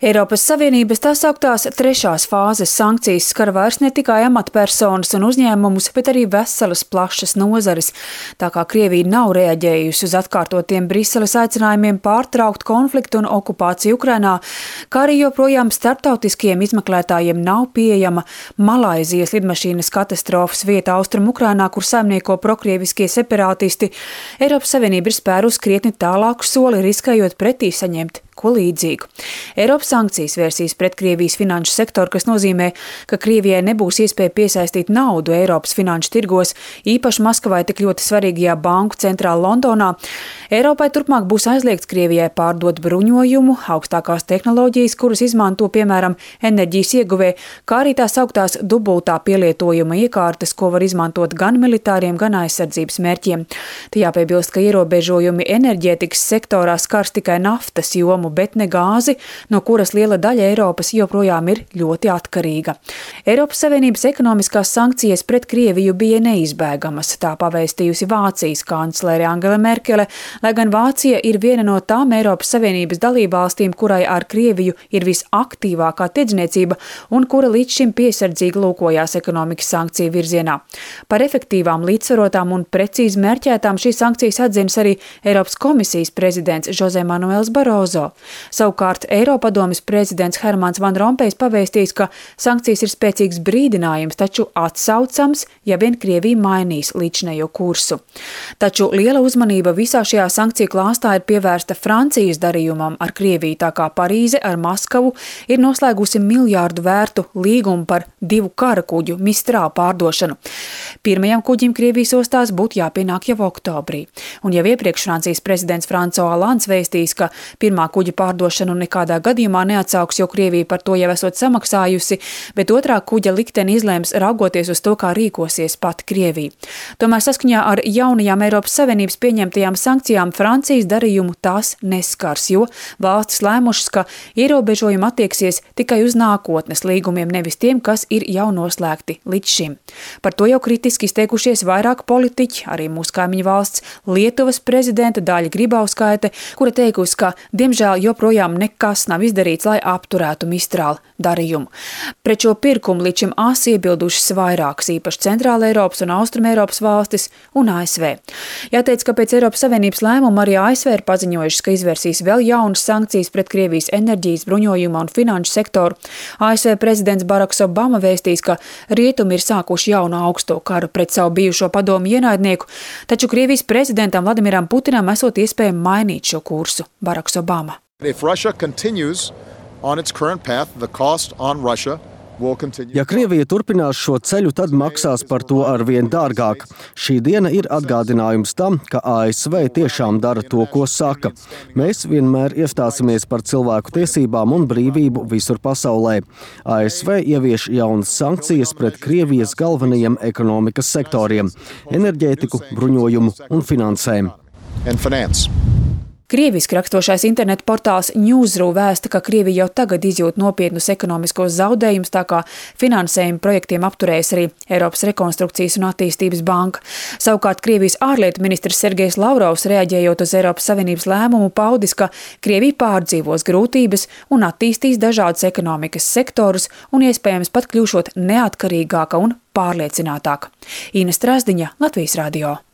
Eiropas Savienības tā sauktās trešās fāzes sankcijas skar vairs ne tikai amatpersonas un uzņēmumus, bet arī veselas plašas nozares. Tā kā Krievija nav reaģējusi uz atkārtotiem Briseles aicinājumiem pārtraukt konfliktu un okupāciju Ukrainā, kā arī joprojām starptautiskiem izmeklētājiem nav pieejama Malaizijas lidmašīnas katastrofas vieta Austrum Ukrainā, kur saimnieko prokrieviskie separātisti, Eiropas Savienība ir spērus krietni tālāku soli, riskējot pretī saņemt ko līdzīgu. Eiropas sankcijas vērsīs pret Krievijas finanšu sektoru, kas nozīmē, ka Krievijai nebūs iespēja piesaistīt naudu Eiropas finanšu tirgos, īpaši Maskavai tik ļoti svarīgajā banku centrā Londonā. Eiropai turpmāk būs aizliegts Krievijai pārdot bruņojumu, augstākās tehnoloģijas, kuras izmanto, piemēram, enerģijas ieguvē, kā arī tās augtās dubultā pielietojuma iekārtas, ko var izmantot gan militāriem, gan aizsardzības mērķiem. Te jāpiebilst, ka ierobežojumi enerģētikas sektorā skars tikai naftas jomu, bet ne gāzi, no kuras liela daļa Eiropas joprojām ir ļoti atkarīga. Eiropas Savienības ekonomiskās sankcijas pret Krieviju bija neizbēgamas, tā pavēstījusi Vācijas kanclere Angela Merkele, lai gan Vācija ir viena no tām Eiropas Savienības dalībvalstīm, kurai ar Krieviju ir visaktīvākā tirdzniecība un kura līdz šim piesardzīgi lūkojās ekonomikas sankciju virzienā. Par efektīvām, līdzsvarotām un precīzi mērķētām šīs sankcijas atzinas arī Eiropas komisijas prezidents Jose Manuels Barozo. Savukārt Eiropadomes prezidents Hermans Van Rompējs pavēstījis, ka sankcijas ir spēcīgs brīdinājums, taču atsaucams, ja vien Krievija mainīs līdzinējo kursu. Taču liela uzmanība visā šajā sankciju klāstā ir pievērsta Francijas darījumam ar Krieviju, tā kā Parīze ar Maskavu ir noslēgusi miljārdu vērtu līgumu par 2 kara kuģu Mistral pārdošanu. Pirmajam kuģim Krievijas ostās būtu jāpienāk jau oktobrī. Un jau iepriekš Francijas prezidents François Hollands vēstījis, ka pirmā kuģa pārdošanu nekādā gadījumā neatsauks, jo Krievija par to jau esot samaksājusi, bet otrā kuģa likteni izlēms raugoties uz to, kā rīkosies pati Krievija. Tomēr saskaņā ar jaunajām Eiropas Savienības pieņemtajām sankcijām Francijas darījumu tās neskars, jo valstis lēmušas, ka ierobežojumi attieksies tikai uz nākotnes līgumiem, nevis tiem, kas ir jau noslēgti līdz šim. Par to jau kritiski izteikušies vairāk politiķi, arī mūsu kaimiņu valsts Lietuvas prezidenta Daļa Grybauskaite, kura teikusi, ka diemžēl joprojām nekas nav izdarīts, lai apturētu Mistral darījumu. Pret šo pirkumu līdz šim asi iebildušas vairākas, īpaši Centrāla Eiropas un Austrum Eiropas valstis un ASV. Jāteic, ka pēc Eiropas Savienības lēmuma arī ASV ir paziņojušas, ka izvērsīs vēl jaunas sankcijas pret Krievijas enerģijas, bruņojuma un finanšu sektoru. ASV prezidents Baraks Obama vēstīs, ka rietumi ir sākuši jaunu augsto karu pret savu bijušo padomu ienaidnieku, taču Krievijas prezidentam Vladimiram Putinam esot iespēja mainīt šo kursu. Baraks Obama. Ja Krievija turpinās šo ceļu, tad maksās par to arvien dārgāk. Šī diena ir atgādinājums tam, ka ASV tiešām dara to, ko saka. Mēs vienmēr iestāsimies par cilvēku tiesībām un brīvību visur pasaulē. ASV ievieš jaunas sankcijas pret Krievijas galvenajiem ekonomikas sektoriem – enerģētiku, bruņojumu un finansēm. Krieviski rakstošais internetu portāls Newsru vēsta, ka Krievija jau tagad izjūt nopietnus ekonomiskos zaudējumus, tā kā finansējumu projektiem apturējas arī Eiropas rekonstrukcijas un attīstības banka. Savukārt Krievijas ārlietu ministrs Sergejs Lavrovs, reaģējot uz Eiropas Savienības lēmumu, paudis, ka Krievija pārdzīvos grūtības un attīstīs dažādus ekonomikas sektorus un iespējams pat kļūšot neatkarīgāka un pārliecinātāka. Ina Strasdiņa, Latvijas radio.